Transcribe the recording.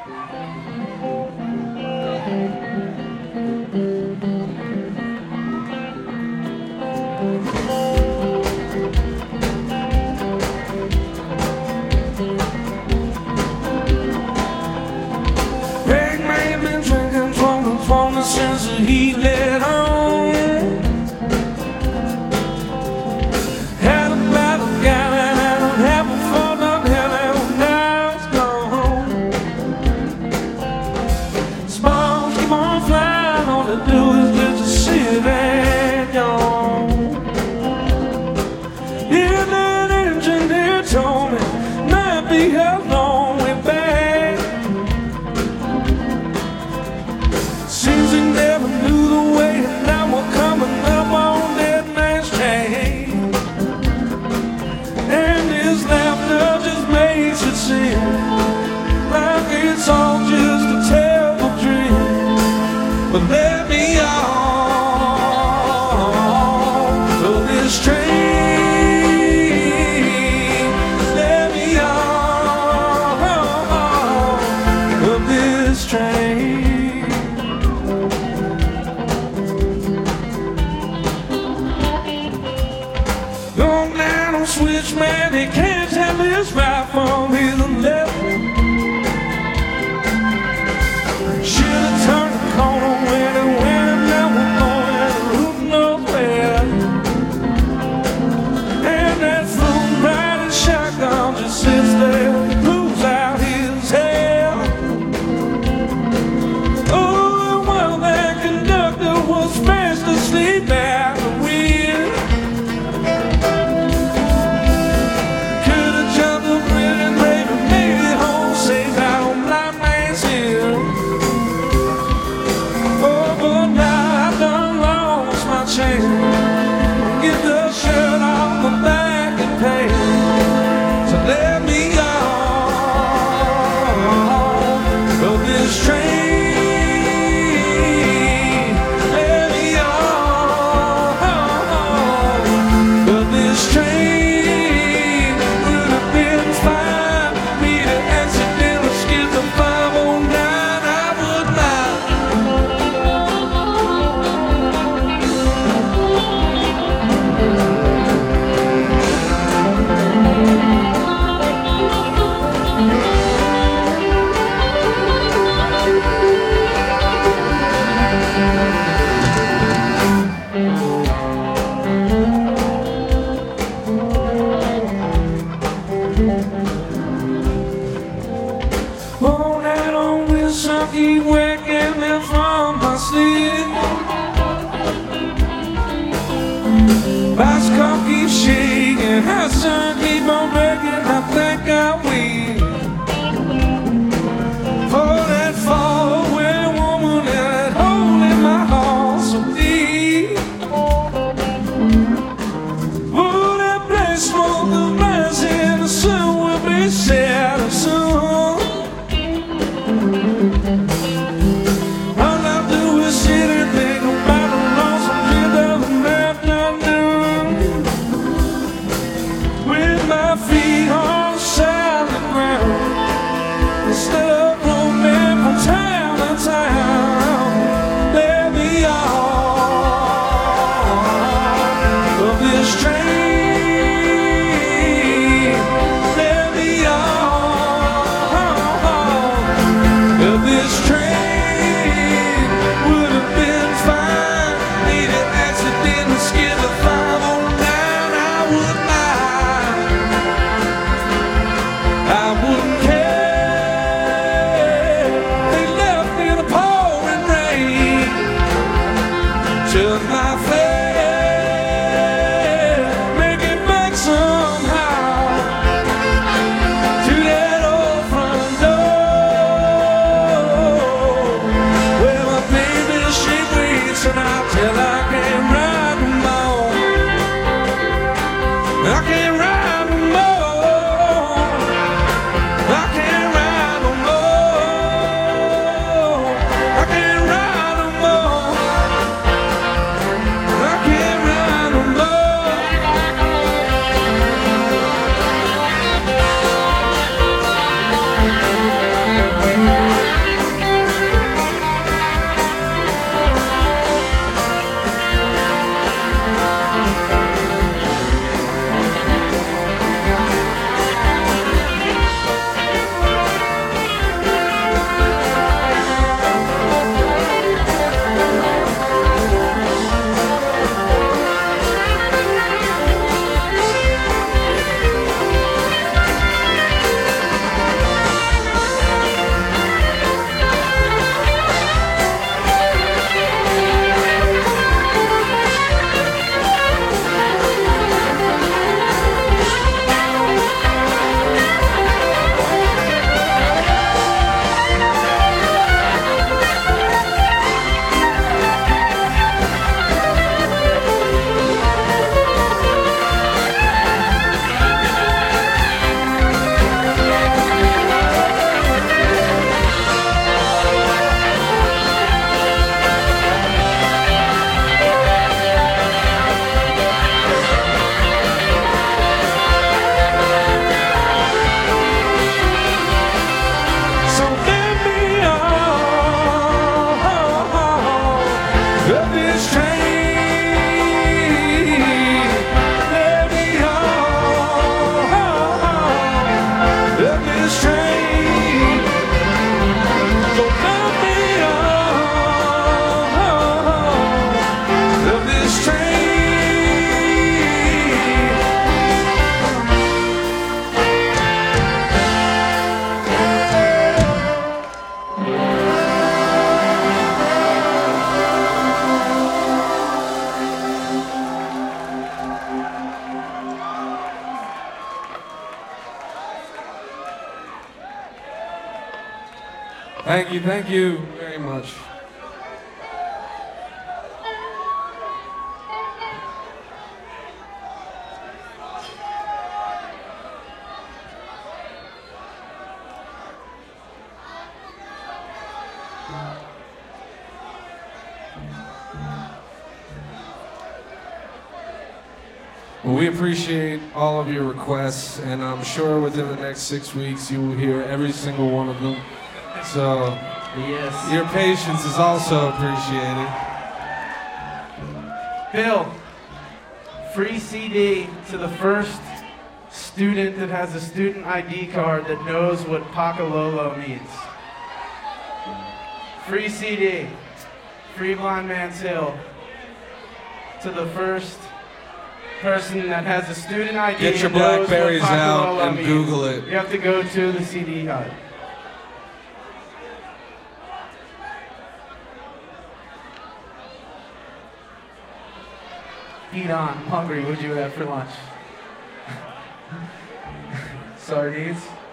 Since he let on, had a battle gallon and a half a full of hell, and now it's gone. Sparks keep on flying, all they do is just to sit and yawn. Yeah, that engineer told me might be a long way back. Seems he never knew the way, and now we're coming up on that man's train. And his laughter just makes it seem like it's all just a terrible dream. But let me on to this train. Let me on to this train. Switchman, he can't tell his right from his left. Should've turned the corner when he went, and now we're going who knows where. And that fool riding shotgun just sits there, moves out his hair. Oh, well, that conductor was fast asleep at the wheel. Get the shirt off my back and pay. So let me on this train. Let me on this train. Would have been fine for me to accidentally skip the 509. I would not. Oh, that old whistle keep waking me from my sleep. Bicycle keeps shaking, hot sun keep on breaking. I think I'll wait for that fall when a woman had hold in my heart so deep. Oh, that place smoke the glass and the sun will be setting soon. All I do is sit and think about the lonesome trip of the afternoon, with my feet on Thank you very much. Well, we appreciate all of your requests, and I'm sure within the next 6 weeks you will hear every single one of them. So, yes, your patience is also appreciated. Bill, free CD to the first student that has a student ID card that knows what Pakalolo means. Free CD, free Blind Man's Hill, to the first person that has a student ID. Get your and knows Blackberries what out Pakalolo and means. Google it. You have to go to the CD hut. Eat on, I'm hungry. What'd you have for lunch? Sardines?